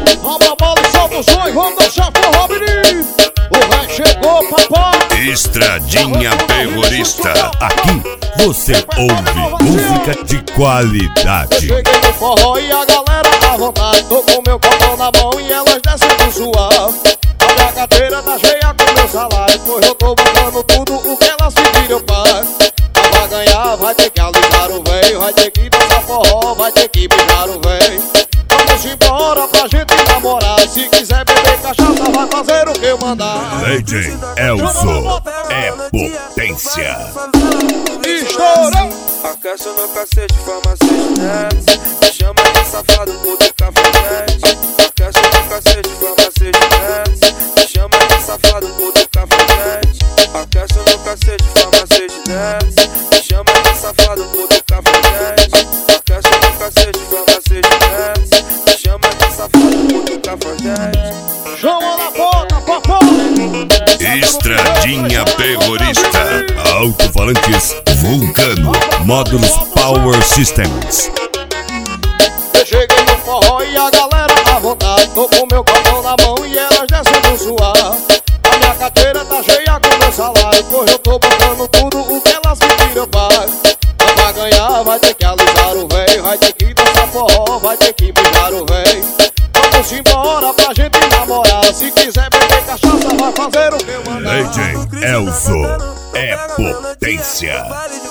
Rouba a bola e solta o som e vamos dançar forró, menino. O rei chegou, papai. Estradinha Terrorista. Aqui você ouve música de qualidade. Cheguei no forró e a galera à vontade. Tô com meu copão na mão e elas descem do suave. A minha carteira tá cheia com meu salário, pois eu tô botando tudo o que elas pediram, pai. Pra ganhar vai ter que alisar o véio, vai ter que dançar forró, vai ter que beijar o véio. Vamos embora pra gente namorar. Se quiser beber cachaça vai fazer o que eu mandar. Lady Elzo é potência. Estourou! Aquece no cacete, farmacete desce. Me chama de safado, puto cafajete. Aquece no cacete, farmacete desce. Me chama de safado, puto cafajete. Aquece no cacete, farmacete desce. Me chama de safado, puto cafajete. Aquece no cacete, farmacete desce. Me chama de safado, puto cafajete. Chama na porta, papai! Estradinha Terrorista. Alto-falantes Vulcano. Módulos Power Systems. Eu cheguei no forró e a galera à vontade. Tô com meu copão na mão e elas descem do suave. A minha carteira tá cheia com meu salário, pois eu tô botando tudo o que elas pediram, pai. Pra ganhar vai ter que alisar o véio, vai ter que dançar forró, vai ter que beijar o véio. Vamos embora pra gente namorar. Se quiser beber cachaça vai fazer o que eu mandar. Lady Elzo é potência.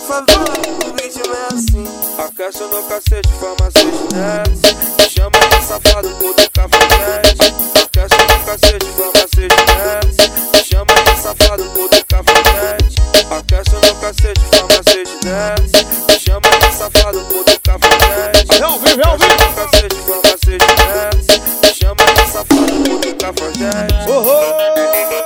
Aquece no cacete, farmacete desce. Me chama de safado, puto cafajete. Aquece no cacete, farmacete desce. Me chama de safado, puto cafajete. Aquece no cacete, farmacete desce. Me chama de safado, puto cafajete. É ao vivo, é ao vivo. Aquece no cacete, farmacete desce. Me chama de safado, puto cafajete. Oh, oh.